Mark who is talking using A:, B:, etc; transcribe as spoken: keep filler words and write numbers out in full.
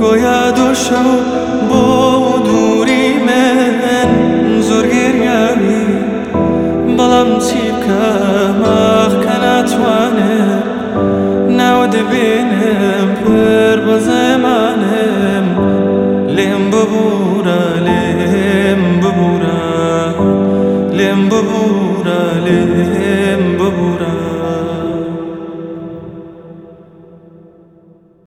A: گۆیا دۆشە و بۆ دووری من زۆر گێریاوی بەڵام چی بکەم ئاخکە ناتوانم ناوە دەبێنم پر بە زەمانم لێم ببوورە لێم ببوورە لێم ببوورە لێم